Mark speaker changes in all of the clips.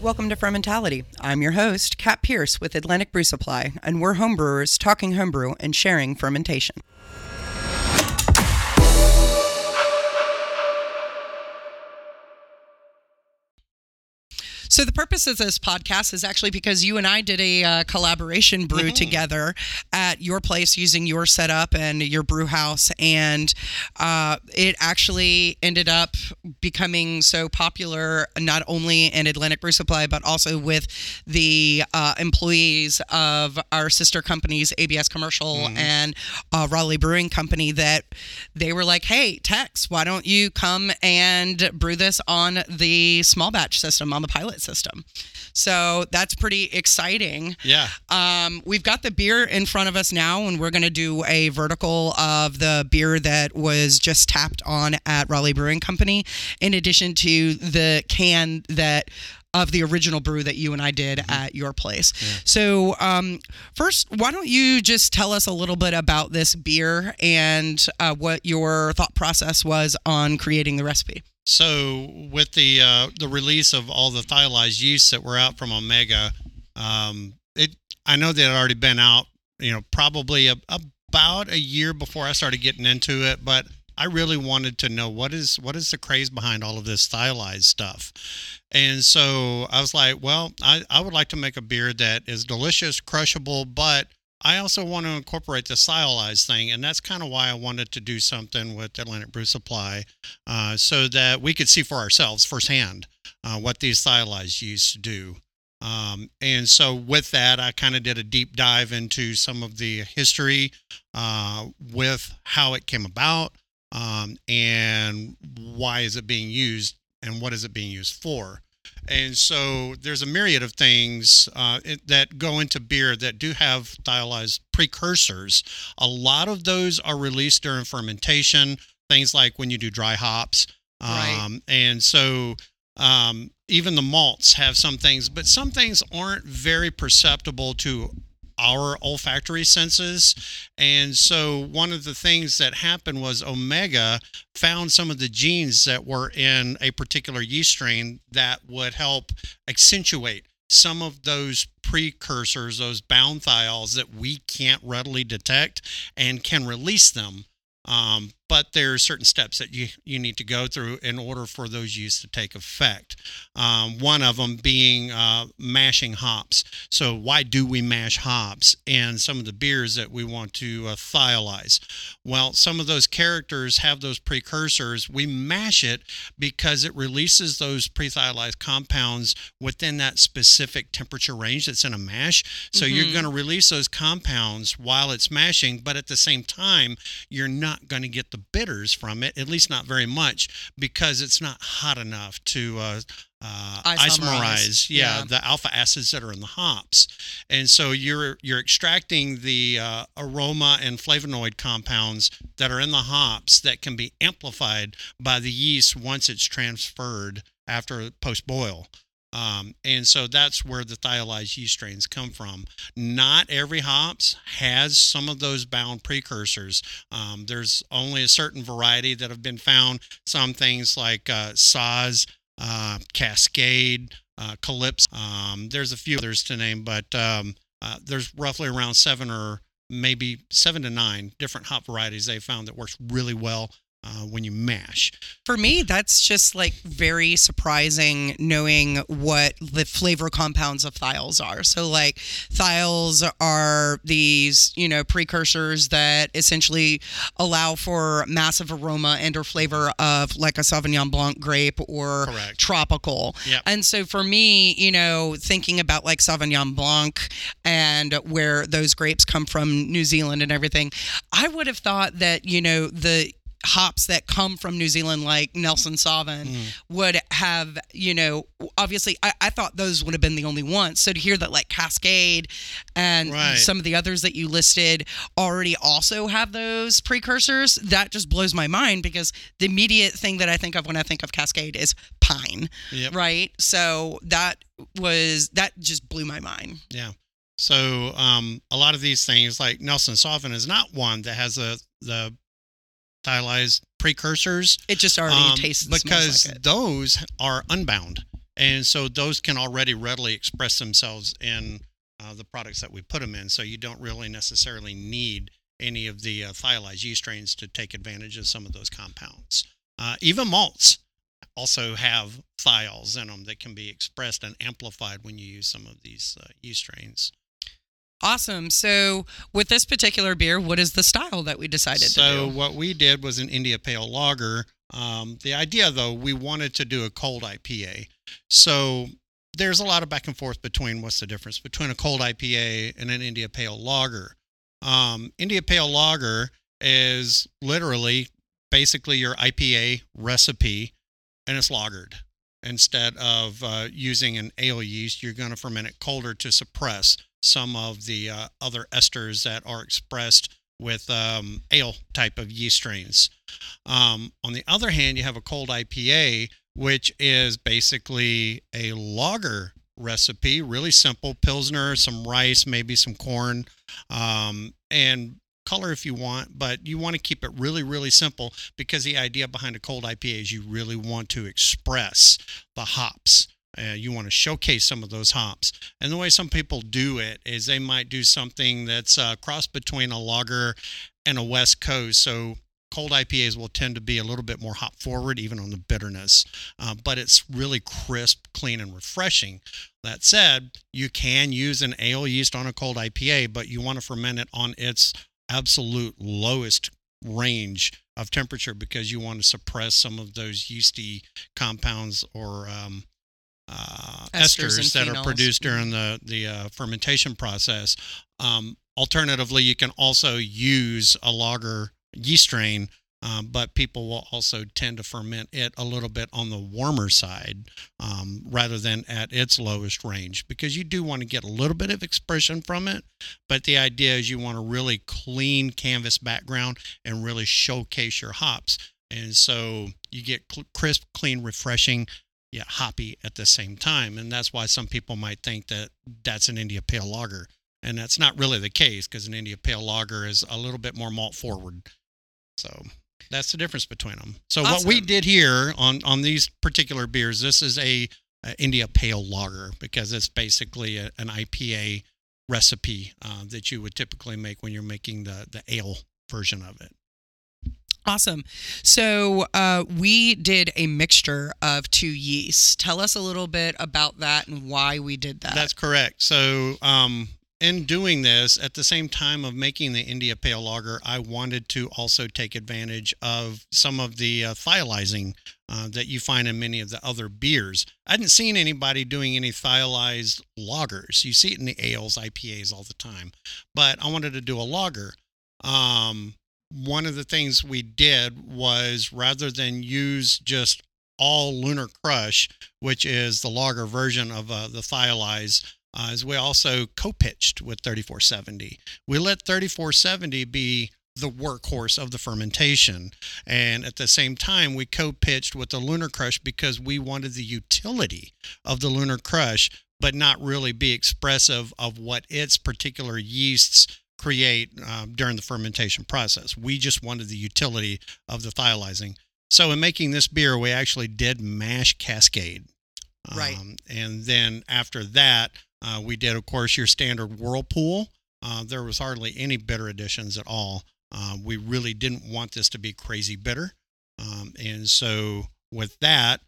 Speaker 1: welcome to Fermentality. I'm your host, Kat Pierce with Atlantic Brew Supply, and we're homebrewers talking homebrew and sharing fermentation. So the purpose of this podcast is actually because you and I did a collaboration brew together at your place using your setup and your brew house, and it actually ended up becoming so popular not only in Atlantic Brew Supply but also with the employees of our sister companies, ABS Commercial and Raleigh Brewing Company, that they were like, "Hey, Tex, why don't you come and brew this on the small batch system, on the pilot system?" So that's pretty exciting.
Speaker 2: Yeah.
Speaker 1: We've got the beer in front of us now, and we're going to do a vertical of the beer that was just tapped on at Raleigh Brewing Company, in addition to the can of the original brew that you and I did at your place. Yeah. So first, why don't you just tell us a little bit about this beer and what your thought process was on creating the recipe?
Speaker 2: So with the release of all the thiolized yeasts that were out from Omega, I know they had already been out, probably about a year before I started getting into it, but I really wanted to know what is the craze behind all of this thiolized stuff. And so I was like, well, I would like to make a beer that is delicious, crushable, but I also want to incorporate the thiolized thing, and that's kind of why I wanted to do something with Atlantic Brew Supply, so that we could see for ourselves firsthand what these thiolized yeasts do. And so with that, I kind of did a deep dive into some of the history with how it came about, and why is it being used, and what is it being used for. And so there's a myriad of things that go into beer that do have thiolized precursors. A lot of those are released during fermentation, things like when you do dry hops.
Speaker 1: Right.
Speaker 2: And so even the malts have some things, but some things aren't very perceptible to our olfactory senses. And so one of the things that happened was Omega found some of the genes that were in a particular yeast strain that would help accentuate some of those precursors, those bound thiols that we can't readily detect, and can release them. But there are certain steps that you need to go through in order for those yeasts to take effect. One of them being mashing hops. So why do we mash hops in some of the beers that we want to thiolize? Well, some of those characters have those precursors. We mash it because it releases those pre-thiolized compounds within that specific temperature range that's in a mash. So you're going to release those compounds while it's mashing, but at the same time, you're not going to get the bitters from it, at least not very much, because it's not hot enough to isomerize the alpha acids that are in the hops. And so you're extracting the aroma and flavonoid compounds that are in the hops that can be amplified by the yeast once it's transferred after post-boil. And so that's where the thiolized yeast strains come from. Not every hops has some of those bound precursors. There's only a certain variety that have been found. Some things like Saaz, Cascade, Calypso. There's a few others to name, but there's roughly around 7 to 9 different hop varieties they found that works really well when you mash.
Speaker 1: For me, that's just like very surprising, knowing what the flavor compounds of thiols are. So like thiols are these, precursors that essentially allow for massive aroma and or flavor of like a Sauvignon Blanc grape or
Speaker 2: Correct.
Speaker 1: Tropical.
Speaker 2: Yep.
Speaker 1: And so for me, thinking about like Sauvignon Blanc and where those grapes come from, New Zealand and everything, I would have thought that, the hops that come from New Zealand, like Nelson Sauvin, would have, obviously, I thought those would have been the only ones. So to hear that like Cascade and some of the others that you listed already also have those precursors, that just blows my mind, because the immediate thing that I think of when I think of Cascade is pine, right? So that just blew my mind.
Speaker 2: Yeah. So a lot of these things, like Nelson Sauvin is not one that has the thiolized precursors.
Speaker 1: It just already tastes
Speaker 2: because
Speaker 1: like it.
Speaker 2: Those are unbound. And so those can already readily express themselves in the products that we put them in. So you don't really necessarily need any of the thiolized yeast strains to take advantage of some of those compounds. Even malts also have thiols in them that can be expressed and amplified when you use some of these yeast strains.
Speaker 1: Awesome. So with this particular beer, what is the style that we decided to do?
Speaker 2: So what we did was an India Pale Lager. The idea, though, we wanted to do a cold IPA. So there's a lot of back and forth between what's the difference between a cold IPA and an India Pale Lager. India Pale Lager is literally basically your IPA recipe, and it's lagered. Instead of using an ale yeast, you're going to ferment it colder to suppress some of the other esters that are expressed with ale type of yeast strains. On the other hand, you have a cold IPA, which is basically a lager recipe, really simple: Pilsner, some rice, maybe some corn, and color if you want, but you want to keep it really, really simple, because the idea behind a cold IPA is you really want to express the hops. You want to showcase some of those hops. And the way some people do it is they might do something that's a cross between a lager and a West Coast. So cold IPAs will tend to be a little bit more hop forward, even on the bitterness, but it's really crisp, clean, and refreshing. That said, you can use an ale yeast on a cold IPA, but you want to ferment it on its absolute lowest range of temperature, because you want to suppress some of those yeasty compounds or esters that are produced during the fermentation process. Alternatively, you can also use a lager yeast strain, but people will also tend to ferment it a little bit on the warmer side rather than at its lowest range, because you do want to get a little bit of expression from it. But the idea is you want a really clean canvas background and really showcase your hops. And so you get crisp, clean, refreshing, yet hoppy at the same time. And that's why some people might think that that's an India Pale Lager. And that's not really the case, because an India Pale Lager is a little bit more malt forward. So that's the difference between them. So What we did here on these particular beers, this is a India Pale Lager, because it's basically an IPA recipe that you would typically make when you're making the ale version of it.
Speaker 1: Awesome. So we did a mixture of two yeasts. Tell us a little bit about that and why we did that.
Speaker 2: That's correct. So in doing this, at the same time of making the India Pale Lager, I wanted to also take advantage of some of the thiolizing that you find in many of the other beers. I hadn't seen anybody doing any thiolized lagers. You see it in the ales, IPAs all the time. But I wanted to do a lager. One of the things we did was, rather than use just all Lunar Crush, which is the lager version of the thiolized, is we also co-pitched with 3470. We let 3470 be the workhorse of the fermentation. And at the same time, we co-pitched with the Lunar Crush because we wanted the utility of the Lunar Crush, but not really be expressive of what its particular yeasts create during the fermentation process. We just wanted the utility of the thiolizing. So in making this beer, we actually did mash Cascade.
Speaker 1: Right.
Speaker 2: And then after that, we did, of course, your standard Whirlpool. There was hardly any bitter additions at all. We really didn't want this to be crazy bitter. And so with that,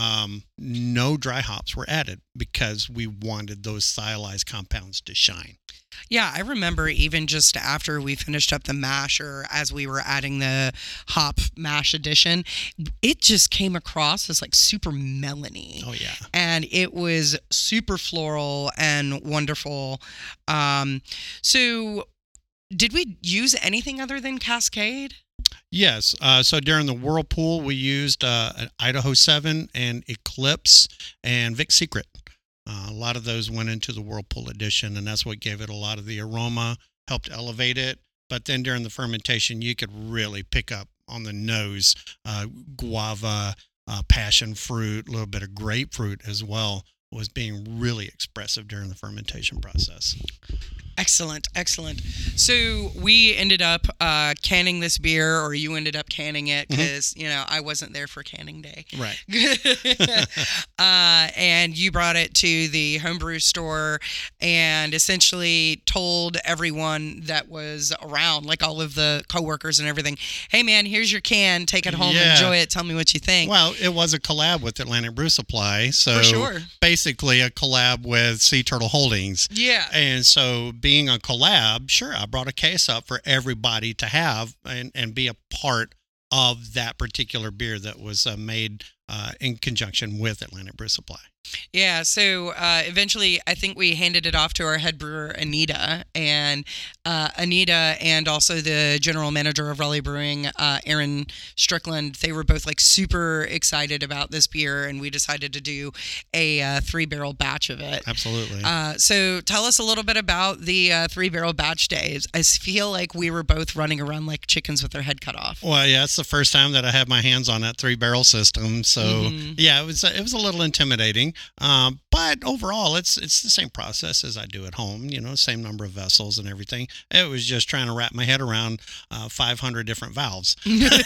Speaker 2: no dry hops were added, because we wanted those thiolized compounds to shine.
Speaker 1: Yeah, I remember even just after we finished up the mash, or as we were adding the hop mash addition, it just came across as like super melony.
Speaker 2: Oh, yeah.
Speaker 1: And it was super floral and wonderful. So did we use anything other than Cascade?
Speaker 2: Yes. So during the Whirlpool, we used an Idaho 7 and Eclipse and Vic Secret. A lot of those went into the Whirlpool edition, and that's what gave it a lot of the aroma, helped elevate it. But then during the fermentation, you could really pick up on the nose guava, passion fruit, a little bit of grapefruit as well. was being really expressive during the fermentation process.
Speaker 1: Excellent. So we ended up canning this beer, or you ended up canning it because, I wasn't there for canning day.
Speaker 2: Right.
Speaker 1: And you brought it to the homebrew store and essentially told everyone that was around, like all of the coworkers and everything, hey, man, here's your can. Take it home, enjoy it. Tell me what you think.
Speaker 2: Well, it was a collab with Atlantic Brew Supply. So
Speaker 1: for sure.
Speaker 2: Basically a collab with Sea Turtle Holdings.
Speaker 1: Yeah.
Speaker 2: And so being a collab, sure, I brought a case up for everybody to have and be a part of that particular beer that was made in conjunction with Atlantic Brew Supply.
Speaker 1: Yeah, so eventually I think we handed it off to our head brewer, Anita, and also the general manager of Raleigh Brewing, Aaron Strickland. They were both like super excited about this beer, and we decided to do a 3-barrel batch of it.
Speaker 2: Absolutely.
Speaker 1: So tell us a little bit about the 3-barrel batch days. I feel like we were both running around like chickens with their head cut off.
Speaker 2: Well, yeah, it's the first time that I had my hands on that 3-barrel system. So yeah, it was a little intimidating. But overall, it's the same process as I do at home, same number of vessels and everything. It was just trying to wrap my head around 500 different valves.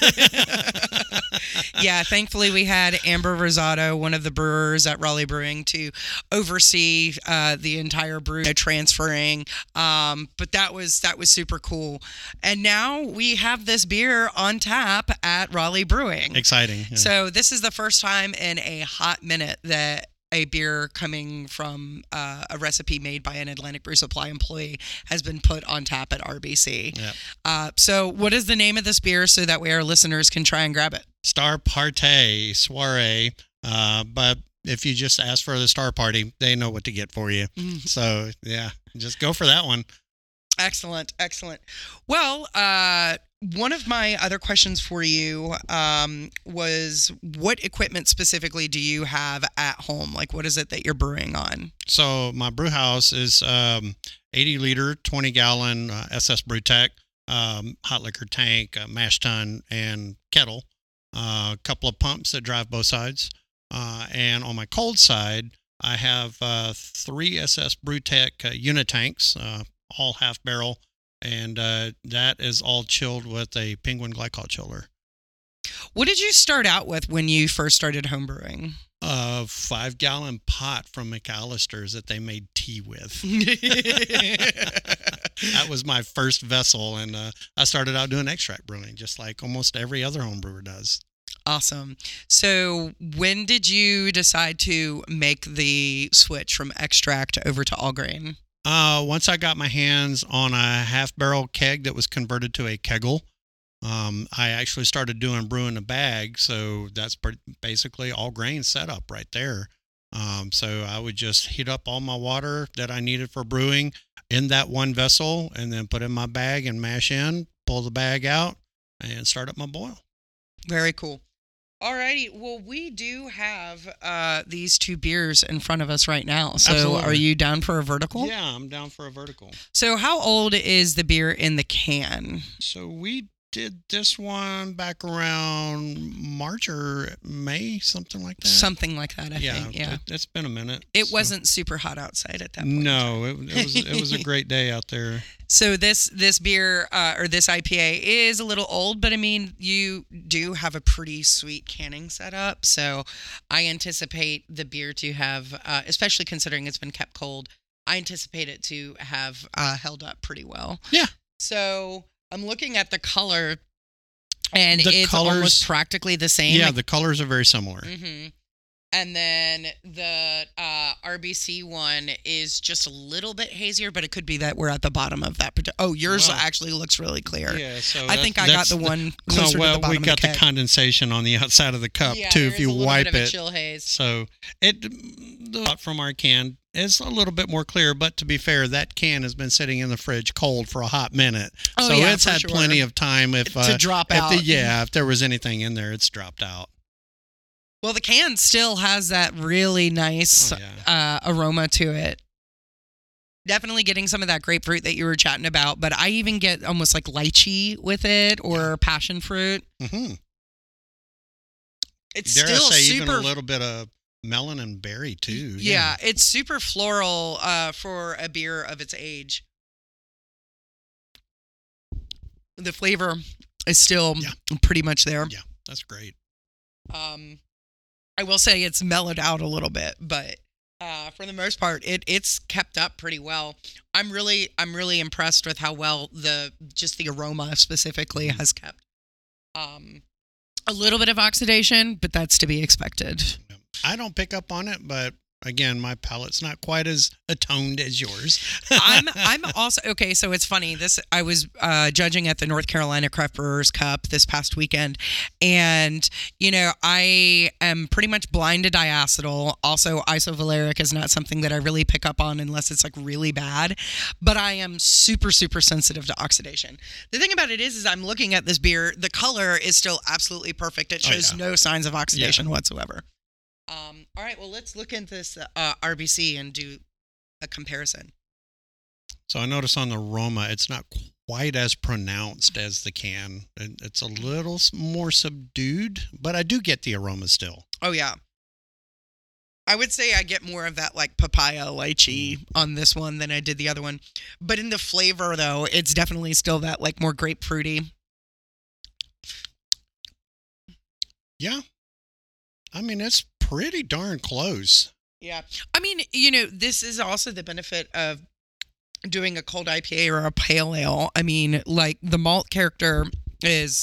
Speaker 1: Yeah, thankfully we had Amber Rosado, one of the brewers at Raleigh Brewing, to oversee the entire brew transferring. But that was super cool. And now we have this beer on tap at Raleigh Brewing.
Speaker 2: Exciting. Yeah.
Speaker 1: So this is the first time in a hot minute that a beer coming from a recipe made by an Atlantic Brew Supply employee has been put on tap at RBC.
Speaker 2: Yep.
Speaker 1: So what is the name of this beer so that way our listeners can try and grab it?
Speaker 2: Star Party Soiree. But if you just ask for the Star Party, they know what to get for you. So yeah, just go for that one.
Speaker 1: Excellent. Well, one of my other questions for you was, what equipment specifically do you have at home? Like, what is it that you're brewing on?
Speaker 2: So my brew house is 80-liter, 20-gallon SS Brewtech, hot liquor tank, mash tun, and kettle. A couple of pumps that drive both sides. And on my cold side, I have 3 SS Brewtech unitanks, all half barrel, and that is all chilled with a Penguin glycol chiller.
Speaker 1: What did you start out with when you first started homebrewing?
Speaker 2: A 5-gallon pot from McAllister's that they made tea with. That was my first vessel, and I started out doing extract brewing, just like almost every other home brewer does.
Speaker 1: Awesome. So when did you decide to make the switch from extract over to all grain?
Speaker 2: Once I got my hands on a half-barrel keg that was converted to a keggle, I actually started brewing a bag, so that's basically all grain setup right there. So I would just heat up all my water that I needed for brewing in that one vessel, and then put in my bag and mash in, pull the bag out, and start up my boil.
Speaker 1: Very cool. Alrighty, well, we do have these 2 beers in front of us right now. So
Speaker 2: Absolutely.
Speaker 1: Are you down for a vertical?
Speaker 2: Yeah, I'm down for a vertical.
Speaker 1: So how old is the beer in the can?
Speaker 2: So we did this one back around March or May, something like that.
Speaker 1: Something like that, I think. Yeah,
Speaker 2: it's been a minute.
Speaker 1: It wasn't super hot outside at that point.
Speaker 2: No, it was a great day out there.
Speaker 1: So this beer or this IPA is a little old, but I mean, you do have a pretty sweet canning setup. So I anticipate the beer to have, especially considering it's been kept cold, I anticipate it to have held up pretty well.
Speaker 2: Yeah.
Speaker 1: So I'm looking at the color, and it's
Speaker 2: colors,
Speaker 1: almost practically the same.
Speaker 2: Yeah, the colors are very similar.
Speaker 1: Mm-hmm. And then the RBC one is just a little bit hazier, but it could be that we're at the bottom of that. Oh, yours actually looks really clear.
Speaker 2: Yeah, so
Speaker 1: I think I got the one closer to the bottom
Speaker 2: we
Speaker 1: of the
Speaker 2: got
Speaker 1: keg.
Speaker 2: the condensation on the outside of the cup too. If you wipe it,
Speaker 1: chill haze.
Speaker 2: So the from our can is a little bit more clear. But to be fair, that can has been sitting in the fridge cold for a hot minute, so it's had plenty of time to
Speaker 1: drop out.
Speaker 2: If there was anything in there, it's dropped out.
Speaker 1: Well, the can still has that really nice aroma to it. Definitely getting some of that grapefruit that you were chatting about, but I even get almost like lychee with it, or passion fruit.
Speaker 2: Mm-hmm.
Speaker 1: It's
Speaker 2: Dare
Speaker 1: still
Speaker 2: I say
Speaker 1: super.
Speaker 2: even a little bit of melon and berry too.
Speaker 1: Yeah, it's super floral for a beer of its age. The flavor is still pretty much there.
Speaker 2: Yeah, that's great.
Speaker 1: I will say it's mellowed out a little bit, but for the most part, it's kept up pretty well. I'm really impressed with how well the aroma specifically has kept. A little bit of oxidation, but that's to be expected.
Speaker 2: I don't pick up on it, but again, my palate's not quite as atoned as yours.
Speaker 1: I'm also okay. So it's funny. I was judging at the North Carolina Craft Brewers Cup this past weekend, and I am pretty much blind to diacetyl. Also, isovaleric is not something that I really pick up on unless it's like really bad. But I am super sensitive to oxidation. The thing about it is I'm looking at this beer. The color is still absolutely perfect. It shows no signs of oxidation whatsoever. All right, well, let's look into this RBC and do a comparison.
Speaker 2: So I notice on the aroma, it's not quite as pronounced as the can. It's a little more subdued, but I do get the aroma still.
Speaker 1: Oh, yeah. I would say I get more of that like papaya lychee on this one than I did the other one. But in the flavor, though, it's definitely still that like more grapefruity.
Speaker 2: Yeah. I mean, it's pretty darn close.
Speaker 1: Yeah. I mean, this is also the benefit of doing a cold IPA or a pale ale. I mean, like the malt character is,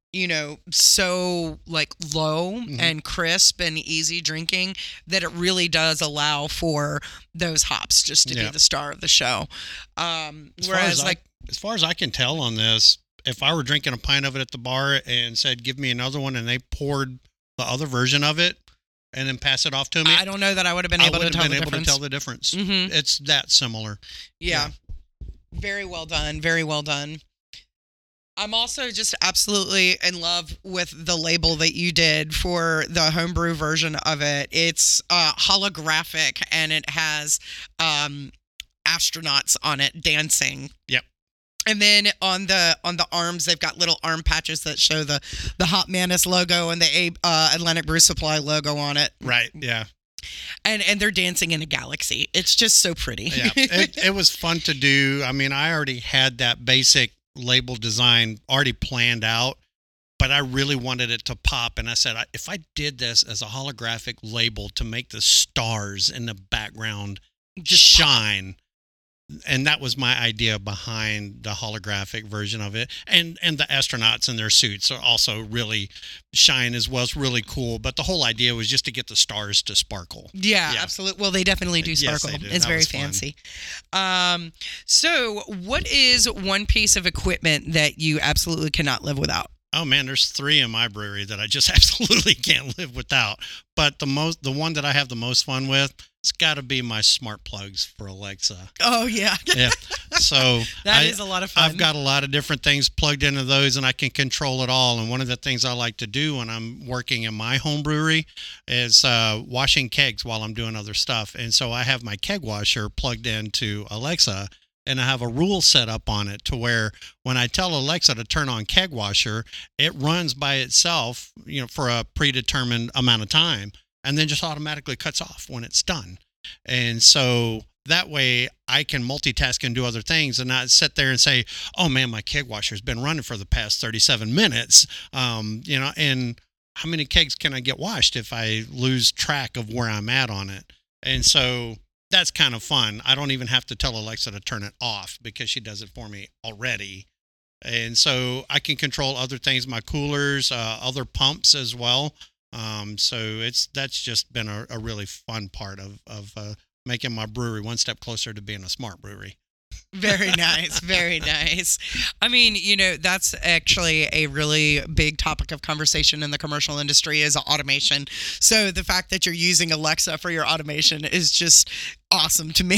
Speaker 1: so like low and crisp and easy drinking that it really does allow for those hops just to be the star of the show. Whereas
Speaker 2: as far as I can tell on this, if I were drinking a pint of it at the bar and said, give me another one, and they poured the other version of it and then pass it off to me,
Speaker 1: I don't know that I would have been able to tell the
Speaker 2: difference.
Speaker 1: Mm-hmm.
Speaker 2: It's that similar.
Speaker 1: Yeah. Very well done. Very well done. I'm also just absolutely in love with the label that you did for the homebrew version of it. It's holographic and it has astronauts on it dancing.
Speaker 2: Yep.
Speaker 1: And then on the arms, they've got little arm patches that show the Hop Manus logo and the Atlantic Brew Supply logo on it.
Speaker 2: Right. Yeah.
Speaker 1: And they're dancing in a galaxy. It's just so pretty.
Speaker 2: Yeah. It was fun to do. I mean, I already had that basic label design already planned out, but I really wanted it to pop. And I said, if I did this as a holographic label to make the stars in the background just shine. And that was my idea behind the holographic version of it. And the astronauts in their suits are also really shine as well. It's really cool. But the whole idea was just to get the stars to sparkle.
Speaker 1: Yeah. Absolutely. Well, they definitely do sparkle.
Speaker 2: Yes, they do.
Speaker 1: It's very fancy. So what is one piece of equipment that you absolutely cannot live without?
Speaker 2: Oh man, there's 3 in my brewery that I just absolutely can't live without. But the one that I have the most fun with, it's got to be my smart plugs for Alexa.
Speaker 1: Oh yeah.
Speaker 2: Yeah. So
Speaker 1: that is a lot of fun.
Speaker 2: I've got a lot of different things plugged into those, and I can control it all. And one of the things I like to do when I'm working in my home brewery is washing kegs while I'm doing other stuff. And so I have my keg washer plugged into Alexa. And I have a rule set up on it to where when I tell Alexa to turn on keg washer, it runs by itself, for a predetermined amount of time, and then just automatically cuts off when it's done. And so that way I can multitask and do other things and not sit there and say, oh man, my keg washer's been running for the past 37 minutes. And how many kegs can I get washed if I lose track of where I'm at on it? And so that's kind of fun. I don't even have to tell Alexa to turn it off because she does it for me already. And so I can control other things, my coolers, other pumps as well. So that's just been a really fun part of making my brewery one step closer to being a smart brewery.
Speaker 1: Very nice. Very nice. I mean, that's actually a really big topic of conversation in the commercial industry is automation. So the fact that you're using Alexa for your automation is just awesome to me.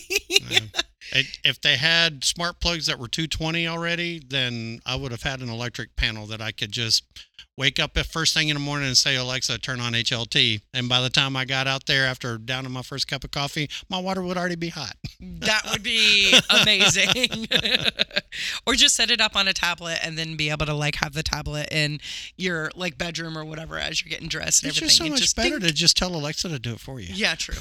Speaker 2: If they had smart plugs that were 220 already, then I would have had an electric panel that I could just wake up at first thing in the morning and say, Alexa, turn on HLT. And by the time I got out there after downing my first cup of coffee, my water would already be hot.
Speaker 1: That would be amazing. Or just set it up on a tablet and then be able to like have the tablet in your like bedroom or whatever as you're getting dressed and
Speaker 2: It's
Speaker 1: everything.
Speaker 2: just so much better to just tell Alexa to do it for you.
Speaker 1: Yeah, true.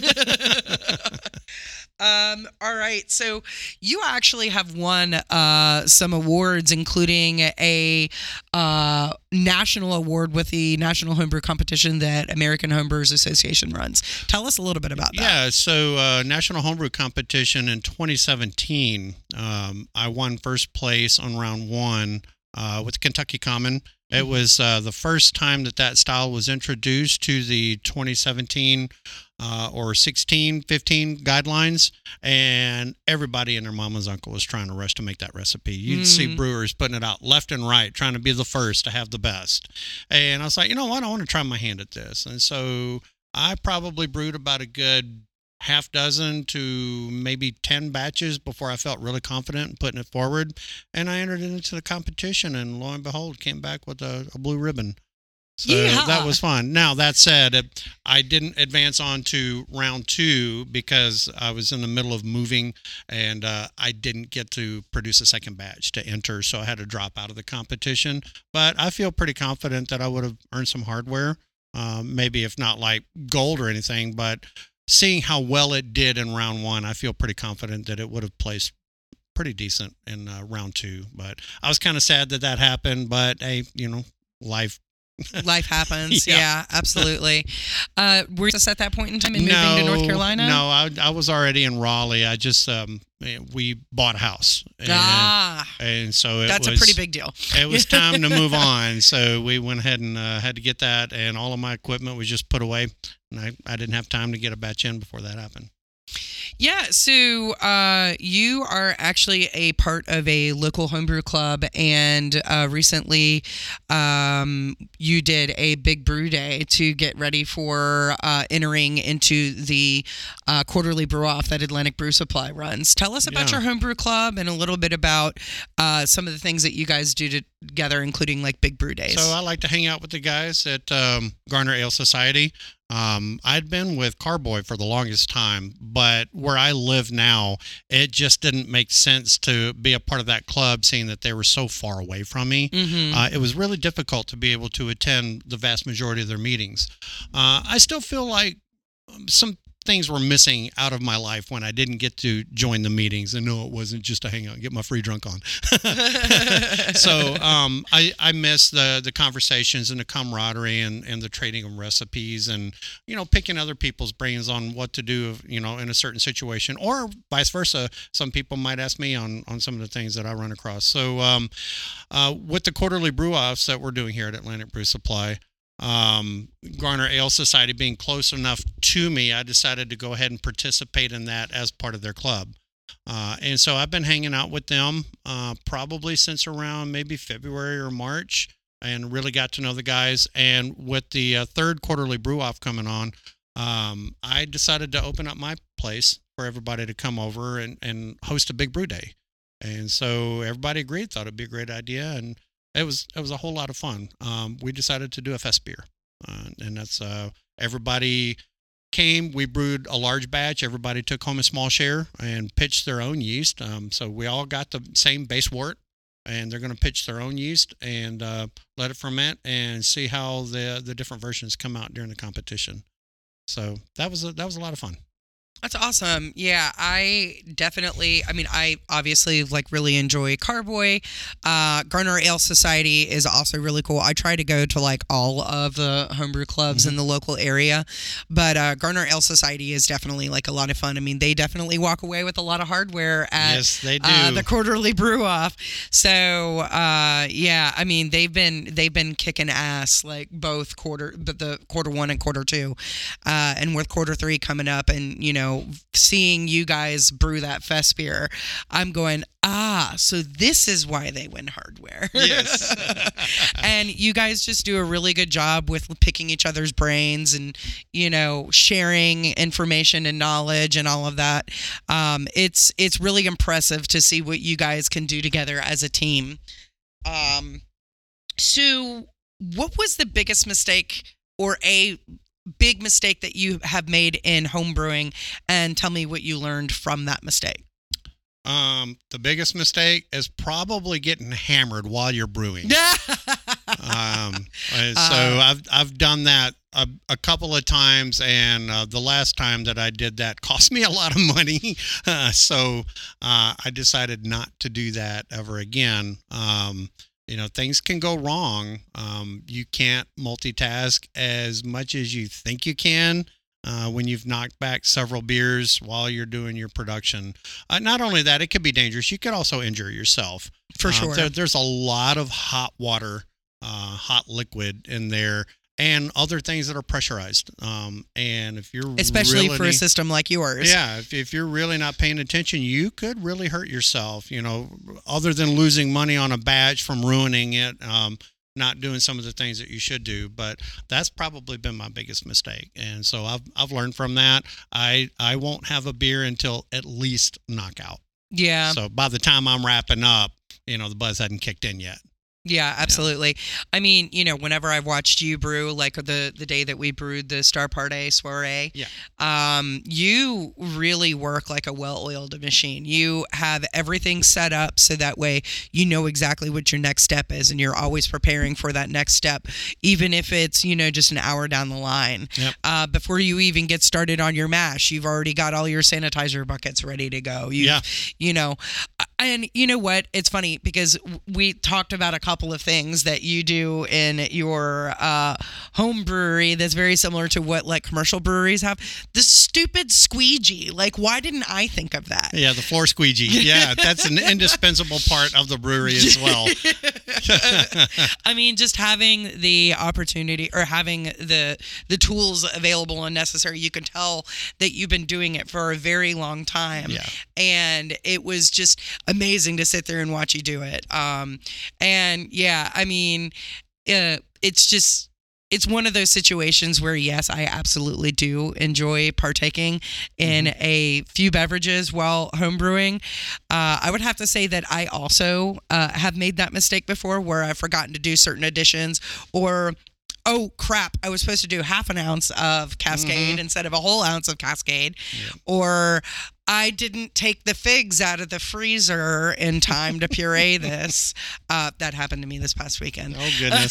Speaker 1: All right. So you actually have won some awards, including a national award with the National Homebrew Competition that American Homebrewers Association runs. Tell us a little bit about that.
Speaker 2: Yeah, so National Homebrew Competition in 2017, I won first place on round one with Kentucky Common. It was the first time that style was introduced to the 2017 or 16, 15 guidelines, and everybody and their mama's uncle was trying to rush to make that recipe. You'd see brewers putting it out left and right, trying to be the first to have the best. And I was like, you know what, I want to try my hand at this. And so I probably brewed about a good half dozen to maybe 10 batches before I felt really confident in putting it forward. And I entered into the competition, and lo and behold, came back with a blue ribbon. So that was fun. Now, that said, I didn't advance on to round two because I was in the middle of moving, and I didn't get to produce a second batch to enter, so I had to drop out of the competition. But I feel pretty confident that I would have earned some hardware, maybe if not like gold or anything, but seeing how well it did in round one, I feel pretty confident that it would have placed pretty decent in round two. But I was kind of sad that happened, but hey, life
Speaker 1: happens. Yeah, absolutely. Were you just at that point in time and moving to North Carolina?
Speaker 2: No, I was already in Raleigh. I just we bought a house, and so that's a
Speaker 1: pretty big deal.
Speaker 2: It was time to move on, so we went ahead and had to get that, and all of my equipment was just put away, and I didn't have time to get a batch in before that happened.
Speaker 1: Yeah, so you are actually a part of a local homebrew club, and recently you did a big brew day to get ready for entering into the quarterly brew off that Atlantic Brew Supply runs. Tell us about your homebrew club and a little bit about some of the things that you guys do together, including like big brew days.
Speaker 2: So I like to hang out with the guys at Garner Ale Society. I'd been with Carboy for the longest time, but where I live now, it just didn't make sense to be a part of that club, seeing that they were so far away from me. Mm-hmm. It was really difficult to be able to attend the vast majority of their meetings. I still feel like some things were missing out of my life when I didn't get to join the meetings. And no, it wasn't just to hang out and get my free drunk on. So I miss the conversations and the camaraderie and the trading of recipes and, picking other people's brains on what to do, in a certain situation, or vice versa. Some people might ask me on some of the things that I run across. So with the quarterly brew offs that we're doing here at Atlantic Brew Supply, Garner Ale Society being close enough to me, I decided to go ahead and participate in that as part of their club. And so I've been hanging out with them probably since around maybe February or March, and really got to know the guys. And with the third quarterly brew off coming on, I decided to open up my place for everybody to come over and host a big brew day. And so everybody agreed, thought it'd be a great idea, and it was a whole lot of fun. We decided to do a fest beer, and that's everybody came. We brewed a large batch. Everybody took home a small share and pitched their own yeast. So we all got the same base wort, and they're going to pitch their own yeast and let it ferment and see how the different versions come out during the competition. So that was a lot of fun.
Speaker 1: That's awesome. Yeah, I obviously really enjoy Carboy. Garner Ale Society is also really cool. I try to go to all of the homebrew clubs in the local area, but Garner Ale Society is definitely a lot of fun. I mean, they definitely walk away with a lot of hardware at
Speaker 2: yes, they do.
Speaker 1: The quarterly brew off. So yeah, I mean, they've been kicking ass both the quarter one and quarter two, and with quarter three coming up, and seeing you guys brew that fest beer, I'm going, so this is why they win hardware.
Speaker 2: Yes.
Speaker 1: And you guys just do a really good job with picking each other's brains and, sharing information and knowledge and all of that. It's really impressive to see what you guys can do together as a team. So what was the biggest mistake or a big mistake that you have made in home brewing, and tell me what you learned from that mistake?
Speaker 2: The biggest mistake is probably getting hammered while you're brewing. So I've done that a couple of times, and the last time that I did that cost me a lot of money. So I decided not to do that ever again. Things can go wrong. You can't multitask as much as you think you can. When you've knocked back several beers while you're doing your production. Not only that, it could be dangerous. You could also injure yourself.
Speaker 1: For sure.
Speaker 2: There's a lot of hot water, hot liquid in there, and other things that are pressurized. And if you're
Speaker 1: especially for a system like yours.
Speaker 2: Yeah, if you're really not paying attention, you could really hurt yourself, other than losing money on a batch from ruining it. Not doing some of the things that you should do, but that's probably been my biggest mistake. And so I've learned from that. I won't have a beer until at least knockout.
Speaker 1: Yeah.
Speaker 2: So by the time I'm wrapping up, the buzz hadn't kicked in yet.
Speaker 1: Yeah, absolutely. Yeah. I mean, whenever I've watched you brew, like the day that we brewed the Star Party Soiree, you really work like a well-oiled machine. You have everything set up so that way you know exactly what your next step is, and you're always preparing for that next step, even if it's, just an hour down the line. Yep. Before you even get started on your mash, you've already got all your sanitizer buckets ready to go. And you know what? It's funny because we talked about a couple of things that you do in your home brewery that's very similar to what like commercial breweries have. The stupid squeegee. Like, why didn't I think of that?
Speaker 2: Yeah, the floor squeegee. Yeah, that's an indispensable part of the brewery as well.
Speaker 1: I mean, just having the opportunity or having the tools available and necessary, you can tell that you've been doing it for a very long time.
Speaker 2: Yeah.
Speaker 1: And it was just amazing to sit there and watch you do it. And yeah, I mean, it's one of those situations where, yes, I absolutely do enjoy partaking in a few beverages while homebrewing. I would have to say that I also have made that mistake before where I've forgotten to do certain additions, or oh crap, I was supposed to do half an ounce of Cascade instead of a whole ounce of Cascade. Yeah. Or I didn't take the figs out of the freezer in time to puree this. That happened to me this past weekend.
Speaker 2: Oh, goodness.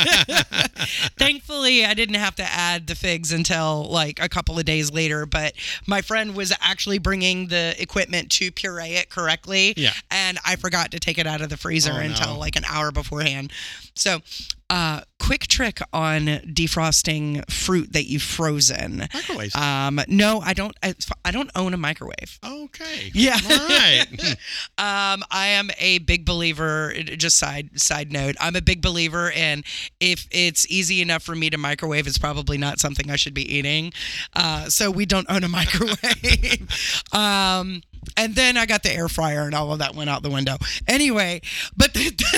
Speaker 1: Thankfully, I didn't have to add the figs until like a couple of days later, but my friend was actually bringing the equipment to puree it correctly.
Speaker 2: Yeah.
Speaker 1: And I forgot to take it out of the freezer until like an hour beforehand. So, quick trick on defrosting fruit that you've frozen.
Speaker 2: Microwave.
Speaker 1: No, I don't. I don't own a microwave.
Speaker 2: Okay.
Speaker 1: Yeah.
Speaker 2: All right.
Speaker 1: I am a big believer. Just side note. I'm a big believer, and if it's easy enough for me to microwave, it's probably not something I should be eating. So we don't own a microwave. And then I got the air fryer, and all of that went out the window. Anyway, but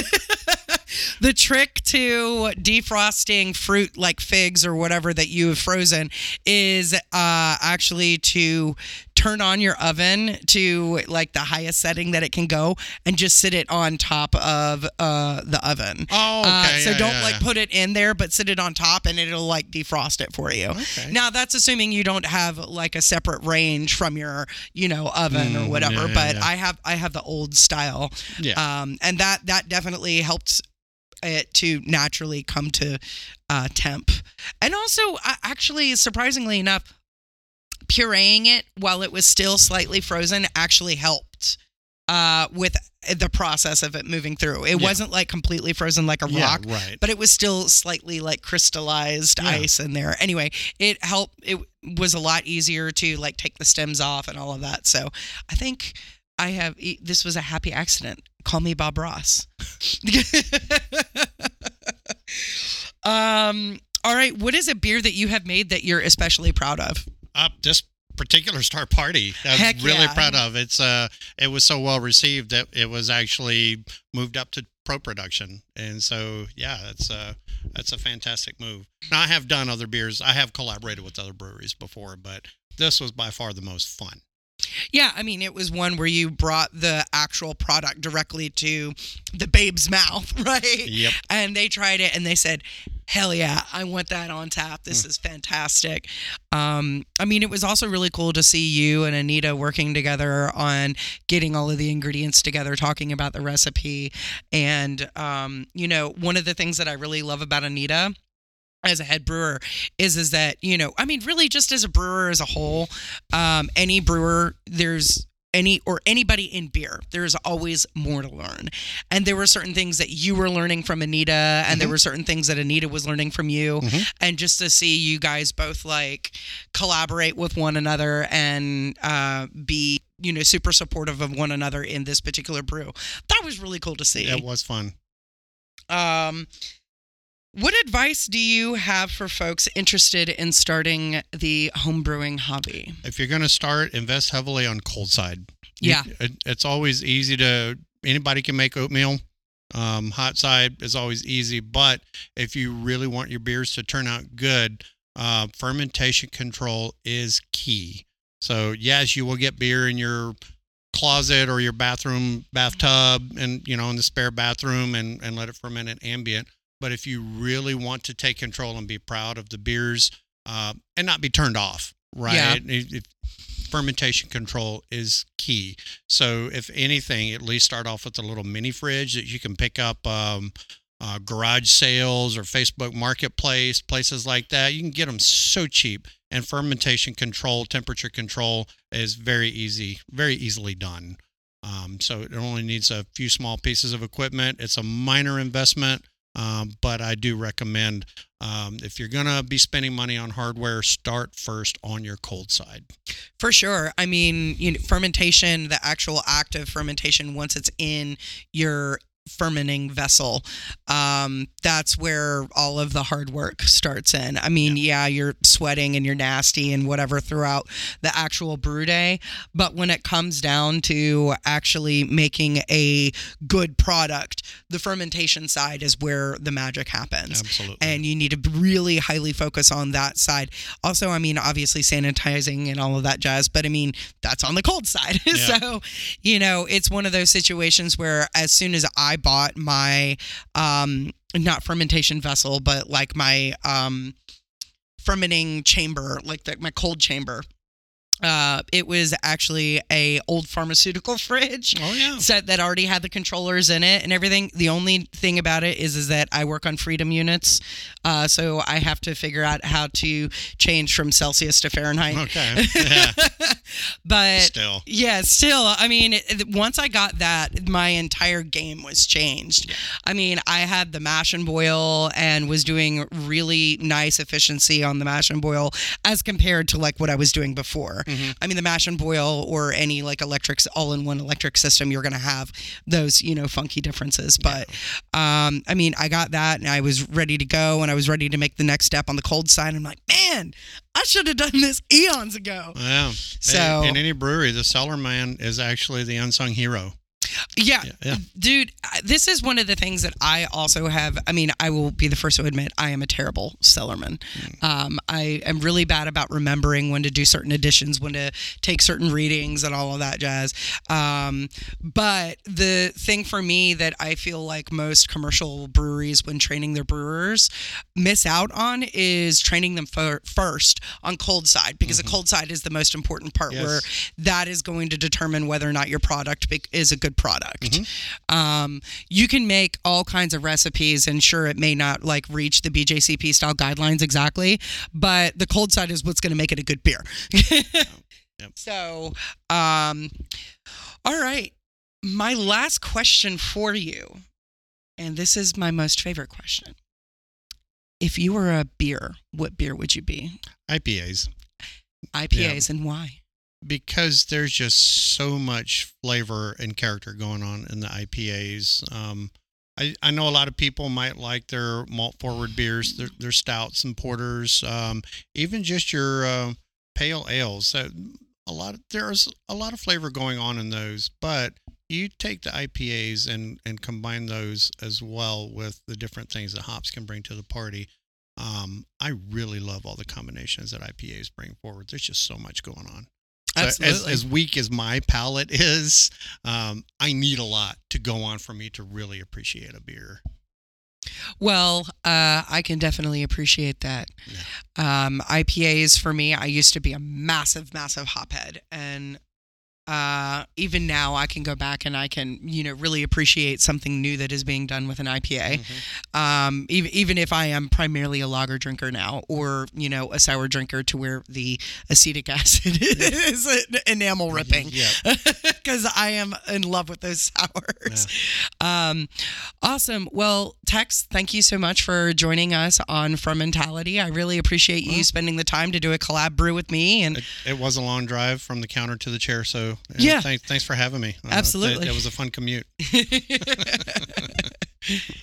Speaker 1: the trick to defrosting fruit like figs or whatever that you have frozen is actually to turn on your oven to like the highest setting that it can go and just sit it on top of the oven.
Speaker 2: Oh, okay.
Speaker 1: So don't put it in there, but sit it on top and it'll like defrost it for you. Okay. Now that's assuming you don't have like a separate range from your, oven or whatever. But I have the old style. Yeah. And that definitely helps it to naturally come to temp. And also, actually, surprisingly enough, pureeing it while it was still slightly frozen actually helped with the process of it moving through. It wasn't like completely frozen like a rock,
Speaker 2: right.
Speaker 1: But it was still slightly like crystallized ice in there. Anyway, it helped. It was a lot easier to like take the stems off and all of that. So I think this was a happy accident. Call me Bob Ross. All right. What is a beer that you have made that you're especially proud of?
Speaker 2: This particular Star Party, I'm really proud of. It was so well received that it was actually moved up to pro production, and so that's a fantastic move. Now I have done other beers. I have collaborated with other breweries before, but this was by far the most fun.
Speaker 1: Yeah, I mean, it was one where you brought the actual product directly to the babe's mouth, right?
Speaker 2: Yep.
Speaker 1: And they tried it and they said, hell yeah, I want that on tap. This is fantastic. I mean, it was also really cool to see you and Anita working together on getting all of the ingredients together, talking about the recipe. And, one of the things that I really love about Anita as a head brewer is that, I mean, really just as a brewer as a whole, any brewer, anybody in beer, there's always more to learn. And there were certain things that you were learning from Anita, and there were certain things that Anita was learning from you. And just to see you guys both like collaborate with one another and be, super supportive of one another in this particular brew, that was really cool to see.
Speaker 2: It was fun.
Speaker 1: What advice do you have for folks interested in starting the homebrewing hobby?
Speaker 2: If you're going to start, invest heavily on cold side.
Speaker 1: Yeah.
Speaker 2: It's always easy anybody can make oatmeal. Hot side is always easy, but if you really want your beers to turn out good, fermentation control is key. So yes, you will get beer in your closet or your bathtub, and in the spare bathroom and let it ferment at ambient. But if you really want to take control and be proud of the beers and not be turned off, right? Yeah. Fermentation control is key. So if anything, at least start off with a little mini fridge that you can pick up garage sales or Facebook Marketplace, places like that. You can get them so cheap. And fermentation control, temperature control is very easily done. So it only needs a few small pieces of equipment. It's a minor investment. But I do recommend if you're going to be spending money on hardware, start first on your cold side.
Speaker 1: For sure. I mean, fermentation, the actual act of fermentation, once it's in your fermenting vessel, that's where all of the hard work starts in. I mean, yeah, you're sweating and you're nasty and whatever throughout the actual brew day, but when it comes down to actually making a good product, the fermentation side is where the magic happens.
Speaker 2: Absolutely.
Speaker 1: And you need to really highly focus on that side. Also, I mean, obviously sanitizing and all of that jazz, but I mean, that's on the cold side. Yeah. So, it's one of those situations where as soon as I bought my not fermentation vessel, but like my fermenting chamber, like my cold chamber, it was actually a old pharmaceutical fridge.
Speaker 2: Oh yeah.
Speaker 1: Set that already had the controllers in it and everything. The only thing about it is that I work on Freedom units, so I have to figure out how to change from Celsius to Fahrenheit.
Speaker 2: Okay. Yeah.
Speaker 1: But
Speaker 2: still,
Speaker 1: I mean, once I got that, my entire game was changed. Yeah. I mean, I had the mash and boil and was doing really nice efficiency on the mash and boil as compared to like what I was doing before. Mm-hmm. I mean, the mash and boil or any like all-in-one electric system, you're going to have those, funky differences. But, I mean, I got that and I was ready to go and I was ready to make the next step on the cold side. I'm like, man, I should have done this eons ago.
Speaker 2: Yeah.
Speaker 1: So
Speaker 2: in any brewery, the cellar man is actually the unsung hero.
Speaker 1: Yeah. Dude, this is one of the things that I also have. I mean, I will be the first to admit I am a terrible cellarman. I am really bad about remembering when to do certain additions, when to take certain readings and all of that jazz. But the thing for me that I feel like most commercial breweries, when training their brewers, miss out on is training them first on cold side, because the cold side is the most important part, where that is going to determine whether or not your product is a good product. You can make all kinds of recipes, and sure, it may not like reach the BJCP style guidelines exactly, but the cold side is what's going to make it a good beer. So, all right. My last question for you, and this is my most favorite question. If you were a beer, what beer would you be?
Speaker 2: IPAs.
Speaker 1: IPAs, and why?
Speaker 2: Because there's just so much flavor and character going on in the IPAs. I know a lot of people might like their malt forward beers, their stouts and porters, even just your pale ales. There's a lot of flavor going on in those, but you take the IPAs and combine those as well with the different things that hops can bring to the party. I really love all the combinations that IPAs bring forward. There's just so much going on. So
Speaker 1: Absolutely.
Speaker 2: as weak as my palate is, I need a lot to go on for me to really appreciate a beer.
Speaker 1: Well, I can definitely appreciate that.
Speaker 2: Yeah.
Speaker 1: IPAs for me, I used to be a massive hophead, and even now I can go back and I can, really appreciate something new that is being done with an IPA. Even if I am primarily a lager drinker now, or, a sour drinker to where the acetic acid is enamel ripping, because I am in love with those sours. Awesome. Well, Tex, thank you so much for joining us on Fermentality. I really appreciate you spending the time to do a collab brew with me. And
Speaker 2: it was a long drive from the counter to the chair, so
Speaker 1: yeah.
Speaker 2: Thanks for having me.
Speaker 1: Absolutely.
Speaker 2: It was a fun commute.